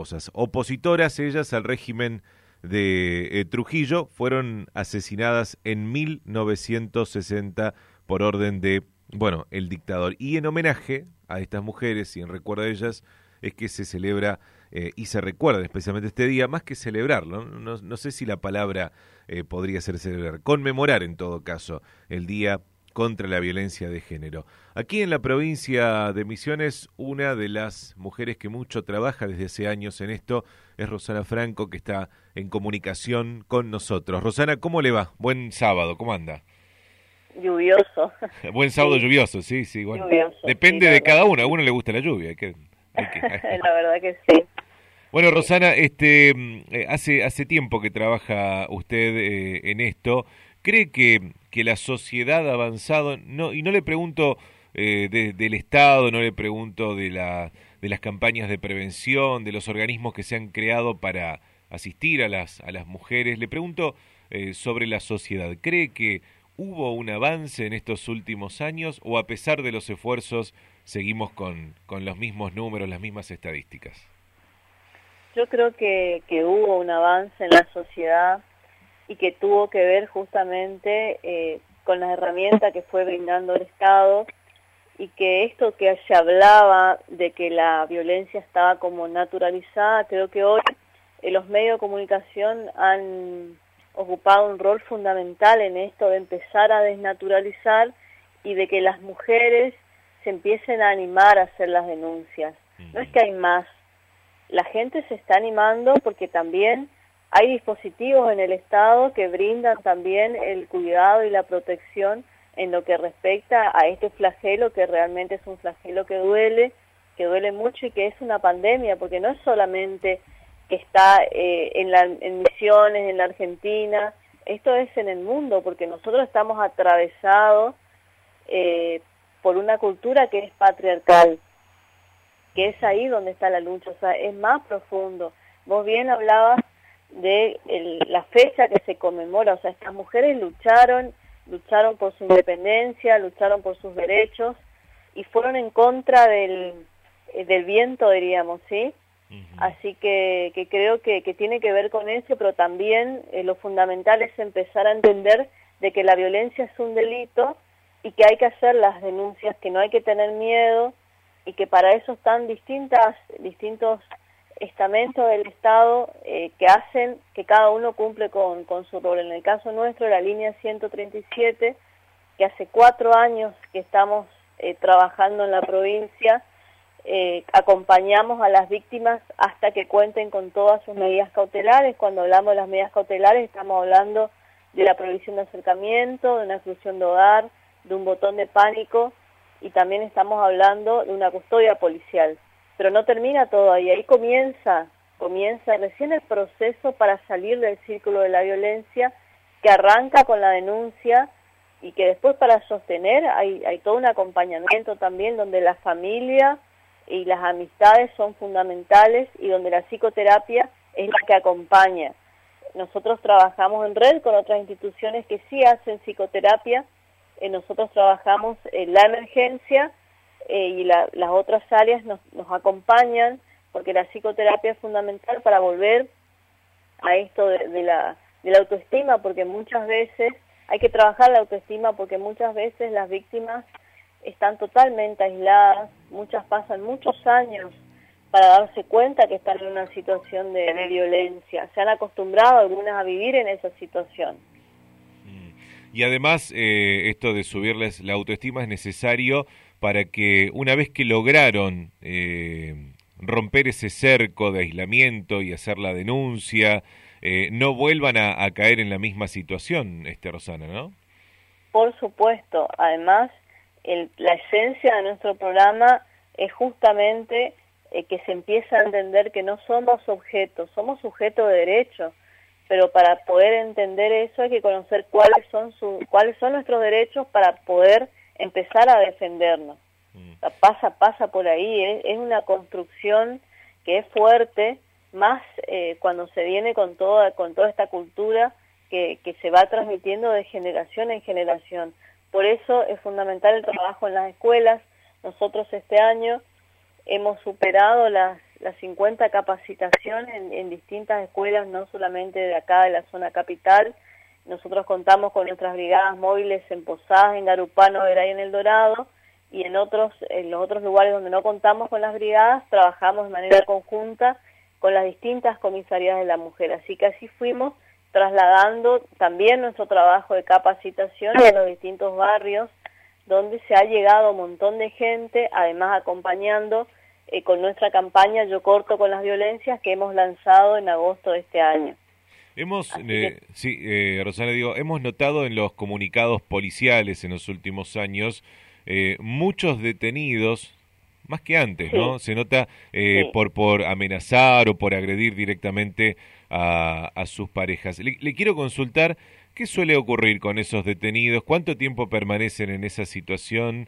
esposas. Opositoras ellas al régimen de Trujillo, fueron asesinadas en 1960 por orden de, bueno, el dictador. Y en homenaje a estas mujeres y en recuerdo a ellas es que se celebra y se recuerda especialmente este día, más que celebrarlo, no sé si la palabra podría ser celebrar, conmemorar en todo caso el Día contra la Violencia de Género. Aquí en la provincia de Misiones, una de las mujeres que mucho trabaja desde hace años en esto es Rosana Franco, que está en comunicación con nosotros. Rosana, ¿cómo le va? Buen sábado, ¿cómo anda? Lluvioso. Buen sábado Sí, lluvioso, sí, bueno. lluvioso, sí, Depende la de verdad cada que uno, a sí. uno le gusta la lluvia. La verdad que sí. Bueno, Sí. Rosana, hace tiempo que trabaja usted en esto. ¿Cree que la sociedad ha avanzado? No, y no le pregunto del Estado, no le pregunto de las campañas de prevención, de los organismos que se han creado para asistir a las mujeres. Le pregunto sobre la sociedad. ¿Cree que hubo un avance en estos últimos años o a pesar de los esfuerzos seguimos con los mismos números, las mismas estadísticas? Yo creo que hubo un avance en la sociedad y que tuvo que ver justamente con las herramientas que fue brindando el Estado, y que esto que se hablaba de que la violencia estaba como naturalizada, creo que hoy los medios de comunicación han ocupado un rol fundamental en esto de empezar a desnaturalizar y de que las mujeres se empiecen a animar a hacer las denuncias. No es que hay más, la gente se está animando porque también hay dispositivos en el Estado que brindan también el cuidado y la protección en lo que respecta a este flagelo, que realmente es un flagelo que duele mucho y que es una pandemia, porque no es solamente que está en Misiones, en la Argentina, esto es en el mundo, porque nosotros estamos atravesados por una cultura que es patriarcal, que es ahí donde está la lucha, o sea, es más profundo. Vos bien hablabas de la fecha que se conmemora, o sea, estas mujeres lucharon por su independencia, lucharon por sus derechos y fueron en contra del viento, diríamos, ¿sí? Así que creo que tiene que ver con eso, pero también lo fundamental es empezar a entender de que la violencia es un delito y que hay que hacer las denuncias, que no hay que tener miedo y que para eso están distintos estamentos del Estado que hacen que cada uno cumple con su rol. En el caso nuestro, la línea 137, que hace 4 años que estamos trabajando en la provincia, acompañamos a las víctimas hasta que cuenten con todas sus medidas cautelares. Cuando hablamos de las medidas cautelares estamos hablando de la prohibición de acercamiento, de una exclusión de hogar, de un botón de pánico, y también estamos hablando de una custodia policial. Pero no termina todo ahí, ahí comienza recién el proceso para salir del círculo de la violencia, que arranca con la denuncia y que después para sostener hay todo un acompañamiento también donde la familia y las amistades son fundamentales y donde la psicoterapia es la que acompaña. Nosotros trabajamos en red con otras instituciones que sí hacen psicoterapia, nosotros trabajamos en la emergencia y las otras áreas nos acompañan, porque la psicoterapia es fundamental para volver a esto de la autoestima, porque muchas veces hay que trabajar la autoestima, porque muchas veces las víctimas están totalmente aisladas, muchas pasan muchos años para darse cuenta que están en una situación de violencia, se han acostumbrado algunas a vivir en esa situación. Y además, esto de subirles la autoestima es necesario para que una vez que lograron romper ese cerco de aislamiento y hacer la denuncia, no vuelvan a caer en la misma situación, Rosana, ¿no? Por supuesto, además, la esencia de nuestro programa es justamente que se empieza a entender que no somos objetos, somos sujetos de derecho, pero para poder entender eso hay que conocer cuáles son nuestros derechos para poder empezar a defendernos. O sea, pasa por ahí, es una construcción que es fuerte, más cuando se viene con toda esta cultura que se va transmitiendo de generación en generación. Por eso es fundamental el trabajo en las escuelas. Nosotros este año hemos superado las las 50 capacitaciones en distintas escuelas, no solamente de acá de la zona capital. Nosotros contamos con nuestras brigadas móviles en Posadas, en Garupano, Veray, en El Dorado, y en los otros lugares donde no contamos con las brigadas, trabajamos de manera conjunta con las distintas comisarías de la mujer. Así que así fuimos trasladando también nuestro trabajo de capacitación en los distintos barrios, donde se ha llegado un montón de gente, además acompañando con nuestra campaña Yo Corto con las Violencias, que hemos lanzado en agosto de este año. Rosana, hemos notado en los comunicados policiales en los últimos años muchos detenidos, más que antes, sí, ¿no? Se nota sí, por amenazar o por agredir directamente a sus parejas. Le quiero consultar, ¿qué suele ocurrir con esos detenidos? ¿Cuánto tiempo permanecen en esa situación?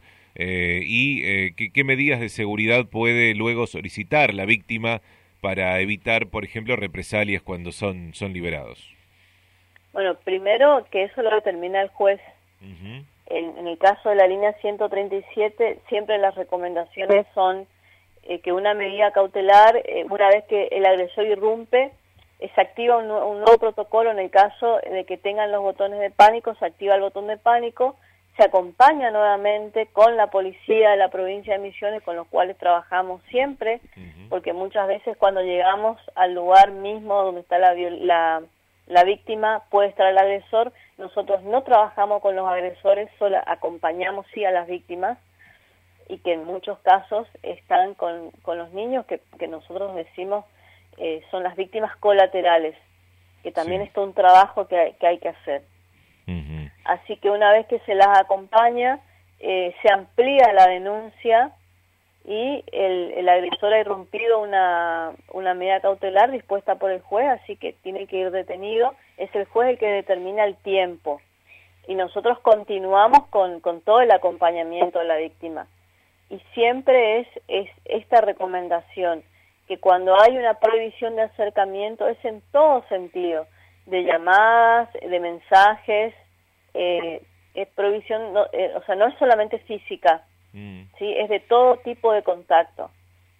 ¿Qué medidas de seguridad puede luego solicitar la víctima para evitar, por ejemplo, represalias cuando son liberados? Bueno, primero que eso lo determina el juez. Uh-huh. En el caso de la línea 137, siempre las recomendaciones son que una medida cautelar, una vez que el agresor irrumpe, se activa un nuevo protocolo. En el caso de que tengan los botones de pánico, se activa el botón de pánico, se acompaña nuevamente con la policía de la provincia de Misiones, con los cuales trabajamos siempre, uh-huh, porque muchas veces cuando llegamos al lugar mismo donde está la víctima, puede estar el agresor. Nosotros no trabajamos con los agresores, solo acompañamos sí a las víctimas, y que en muchos casos están con los niños, que nosotros decimos son las víctimas colaterales, que también sí, es todo un trabajo que hay que hacer. Uh-huh. Así que una vez que se las acompaña, se amplía la denuncia y el agresor ha irrumpido una medida cautelar dispuesta por el juez, así que tiene que ir detenido. Es el juez el que determina el tiempo y nosotros continuamos con todo el acompañamiento de la víctima. Y siempre es esta recomendación, que cuando hay una prohibición de acercamiento es en todo sentido, de llamadas, de mensajes, es prohibición, no es solamente física, ¿sí? Es de todo tipo de contacto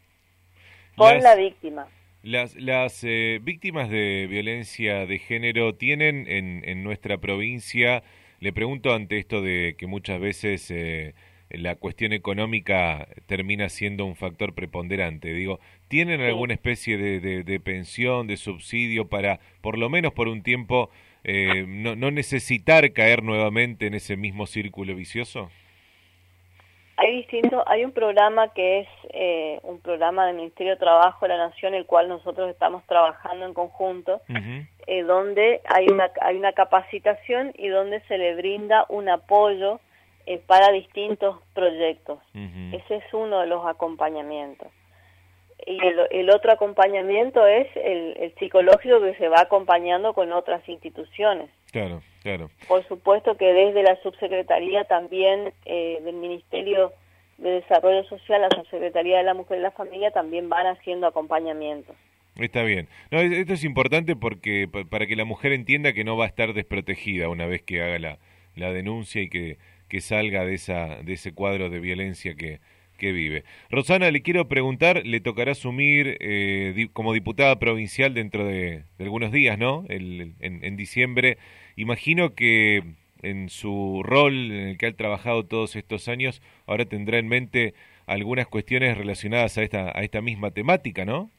con la víctima. Las víctimas de violencia de género tienen en nuestra provincia, le pregunto ante esto de que muchas veces la cuestión económica termina siendo un factor preponderante, ¿tienen alguna especie de pensión, de subsidio para, por lo menos por un tiempo, no necesitar caer nuevamente en ese mismo círculo vicioso? Hay un programa que es un programa del Ministerio de Trabajo de la Nación, el cual nosotros estamos trabajando en conjunto, uh-huh, donde hay una capacitación y donde se le brinda un apoyo para distintos proyectos. Uh-huh. Ese es uno de los acompañamientos. Y el otro acompañamiento es el psicológico, que se va acompañando con otras instituciones. Claro, claro. Por supuesto que desde la subsecretaría también del Ministerio de Desarrollo Social, la Subsecretaría de la Mujer y la Familia también van haciendo acompañamientos. Está bien. No, esto es importante porque para que la mujer entienda que no va a estar desprotegida una vez que haga la denuncia y que salga de ese cuadro de violencia que vive. Rosana, le quiero preguntar, le tocará asumir como diputada provincial dentro de algunos días, ¿no? En diciembre. Imagino que en su rol en el que ha trabajado todos estos años, ahora tendrá en mente algunas cuestiones relacionadas a esta misma temática, ¿no?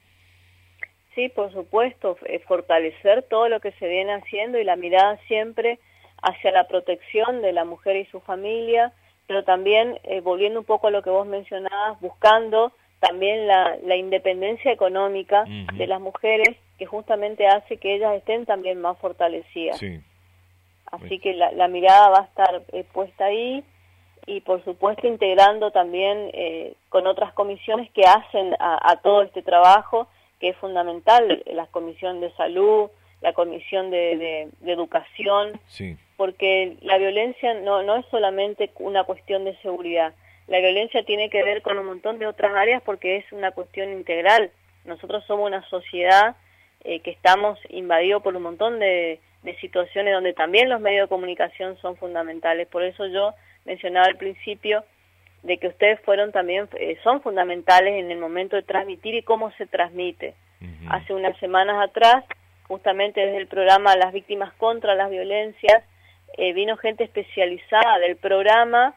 Sí, por supuesto, fortalecer todo lo que se viene haciendo y la mirada siempre hacia la protección de la mujer y su familia, pero también, volviendo un poco a lo que vos mencionabas, buscando también la independencia económica, uh-huh, de las mujeres, que justamente hace que ellas estén también más fortalecidas. Sí. Así que la mirada va a estar puesta ahí, y por supuesto integrando también con otras comisiones que hacen a todo este trabajo, que es fundamental, la comisión de salud, la comisión de educación, sí, porque la violencia no es solamente una cuestión de seguridad. La violencia tiene que ver con un montón de otras áreas porque es una cuestión integral. Nosotros somos una sociedad que estamos invadidos por un montón de situaciones donde también los medios de comunicación son fundamentales. Por eso yo mencionaba al principio de que ustedes fueron también, son fundamentales en el momento de transmitir y cómo se transmite. Hace unas semanas atrás, justamente desde el programa Las Víctimas contra las Violencias, vino gente especializada del programa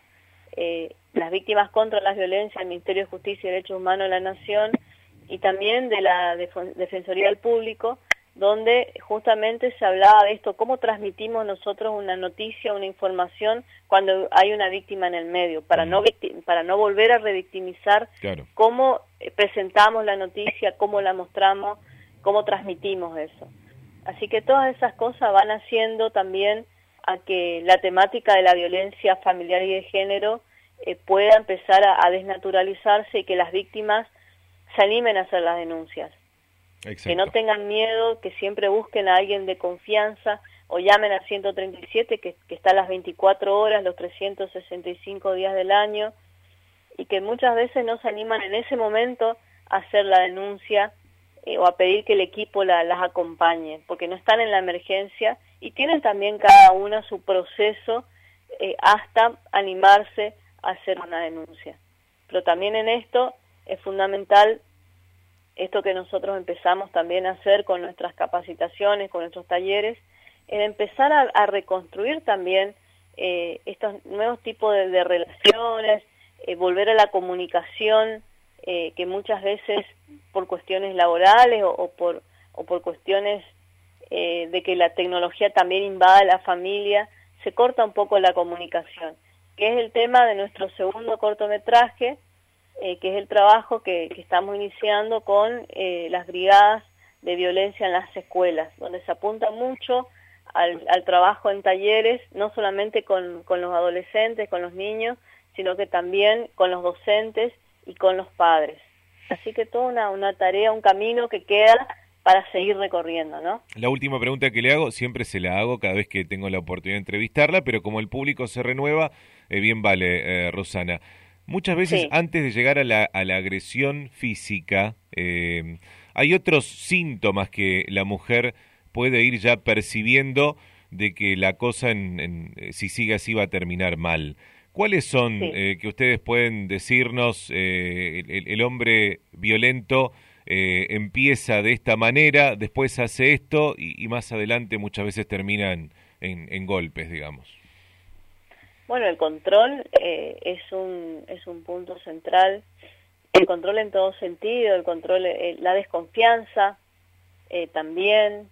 Las Víctimas contra las Violencias del Ministerio de Justicia y Derechos Humanos de la Nación y también de la Defensoría del Público, donde justamente se hablaba de esto, cómo transmitimos nosotros una noticia, una información cuando hay una víctima en el medio, para no volver a revictimizar, claro, cómo presentamos la noticia, cómo la mostramos, cómo transmitimos eso. Así que todas esas cosas van haciendo también a que la temática de la violencia familiar y de género pueda empezar a desnaturalizarse y que las víctimas se animen a hacer las denuncias. exacto, Que no tengan miedo, que siempre busquen a alguien de confianza o llamen al 137 que está a las 24 horas, los 365 días del año, y que muchas veces no se animan en ese momento a hacer la denuncia o a pedir que el equipo las acompañe, porque no están en la emergencia y tienen también cada una su proceso hasta animarse a hacer una denuncia. Pero también en esto es fundamental esto que nosotros empezamos también a hacer con nuestras capacitaciones, con nuestros talleres, en empezar a reconstruir también estos nuevos tipos de relaciones, volver a la comunicación, que muchas veces por cuestiones laborales o por cuestiones de que la tecnología también invada la familia, se corta un poco la comunicación, que es el tema de nuestro segundo cortometraje, que es el trabajo que estamos iniciando con las brigadas de violencia en las escuelas, donde se apunta mucho al trabajo en talleres, no solamente con los adolescentes, con los niños, sino que también con los docentes y con los padres. Así que toda una tarea, un camino que queda para seguir recorriendo, ¿no? La última pregunta que le hago, siempre se la hago cada vez que tengo la oportunidad de entrevistarla, pero como el público se renueva, bien vale, Rosana. Muchas veces antes de llegar a la agresión física, hay otros síntomas que la mujer puede ir ya percibiendo de que la cosa, si sigue así, va a terminar mal. ¿Cuáles son que ustedes pueden decirnos, el hombre violento empieza de esta manera, después hace esto y más adelante muchas veces terminan en golpes, digamos? Bueno, el control es un punto central, el control en todo sentido, el control, la desconfianza también,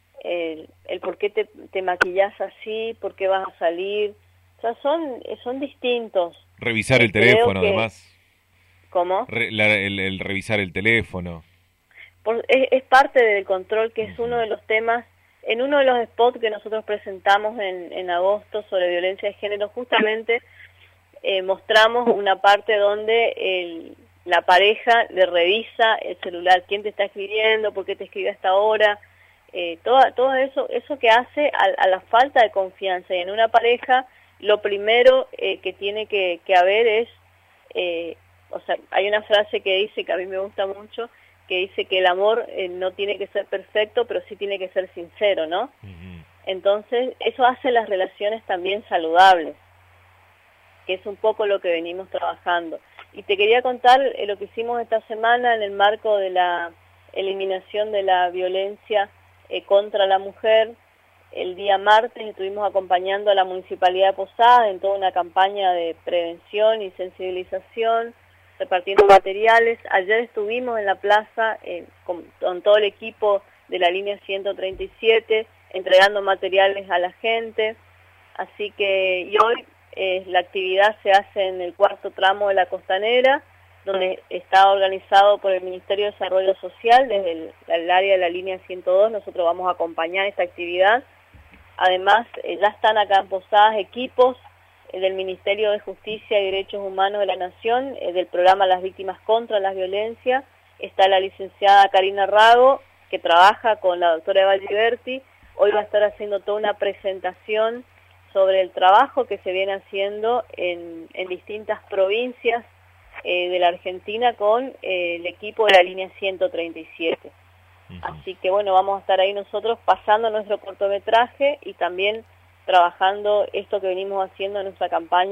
el por qué te maquillas así, por qué vas a salir, o sea, son distintos. Revisar el teléfono, además. ¿Cómo? El revisar el teléfono. Es parte del control, que es uno de los temas. En uno de los spots que nosotros presentamos en agosto sobre violencia de género, justamente mostramos una parte donde la pareja le revisa el celular, quién te está escribiendo, por qué te escribe a esta hora, todo eso que hace a la falta de confianza. Y en una pareja lo primero que tiene que haber es, o sea, hay una frase que dice, que a mí me gusta mucho, que dice que el amor no tiene que ser perfecto, pero sí tiene que ser sincero, ¿no? Entonces, eso hace las relaciones también saludables, que es un poco lo que venimos trabajando. Y te quería contar lo que hicimos esta semana en el marco de la eliminación de la violencia contra la mujer. El día martes estuvimos acompañando a la Municipalidad de Posadas en toda una campaña de prevención y sensibilización, repartiendo materiales. Ayer estuvimos en la plaza con todo el equipo de la línea 137, entregando materiales a la gente. Así que y hoy la actividad se hace en el cuarto tramo de la Costanera, donde está organizado por el Ministerio de Desarrollo Social, desde el área de la línea 102, nosotros vamos a acompañar esta actividad. Además, ya están acá en Posadas equipos del Ministerio de Justicia y Derechos Humanos de la Nación, del programa Las Víctimas contra las Violencias. Está la licenciada Karina Rago, que trabaja con la doctora Eva Giberti. Hoy va a estar haciendo toda una presentación sobre el trabajo que se viene haciendo en distintas provincias de la Argentina con el equipo de la línea 137. Así que bueno, vamos a estar ahí nosotros pasando nuestro cortometraje y también trabajando esto que venimos haciendo en nuestra campaña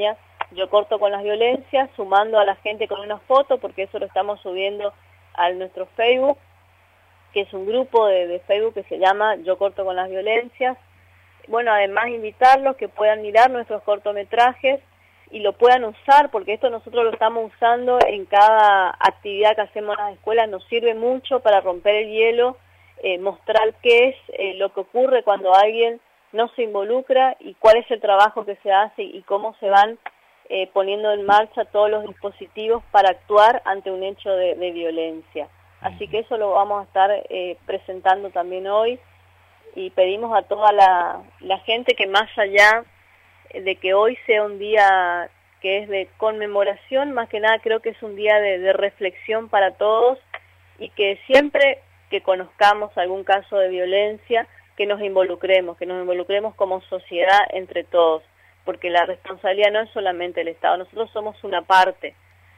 Yo Corto con las Violencias, sumando a la gente con una foto, porque eso lo estamos subiendo a nuestro Facebook, que es un grupo de Facebook que se llama Yo Corto con las Violencias. Bueno, además invitarlos que puedan mirar nuestros cortometrajes y lo puedan usar, porque esto nosotros lo estamos usando en cada actividad que hacemos en las escuelas, nos sirve mucho para romper el hielo, mostrar qué es lo que ocurre cuando alguien no se involucra y cuál es el trabajo que se hace y cómo se van poniendo en marcha todos los dispositivos para actuar ante un hecho de violencia. Así que eso lo vamos a estar presentando también hoy y pedimos a toda la gente que más allá de que hoy sea un día que es de conmemoración, más que nada creo que es un día de reflexión para todos y que siempre que conozcamos algún caso de violencia, que nos involucremos como sociedad entre todos, porque la responsabilidad no es solamente del Estado, nosotros somos una parte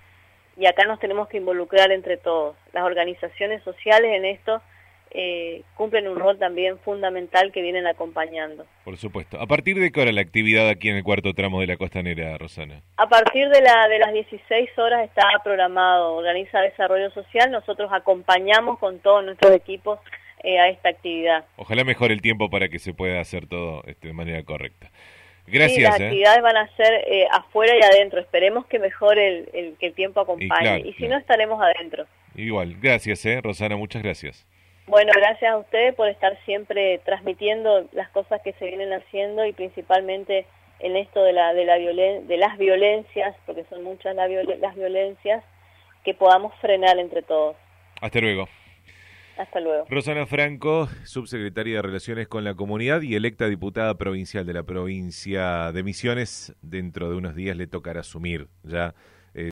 y acá nos tenemos que involucrar entre todos. Las organizaciones sociales en esto cumplen un rol también fundamental que vienen acompañando. Por supuesto. ¿A partir de qué hora la actividad aquí en el cuarto tramo de la Costanera, Rosana? A partir de las 16 horas está programado, organiza Desarrollo Social, nosotros acompañamos con todos nuestros equipos a esta actividad. Ojalá mejore el tiempo para que se pueda hacer todo de manera correcta. Gracias. Sí, las actividades van a ser afuera y adentro, esperemos que mejore que el tiempo acompañe, y si no estaremos adentro. Igual, gracias Rosana, muchas gracias. Bueno, gracias a ustedes por estar siempre transmitiendo las cosas que se vienen haciendo y principalmente en esto de las violencias, porque son muchas las violencias, que podamos frenar entre todos. Hasta luego. Hasta luego. Rosana Franco, subsecretaria de Relaciones con la Comunidad y electa diputada provincial de la provincia de Misiones. Dentro de unos días le tocará asumir ya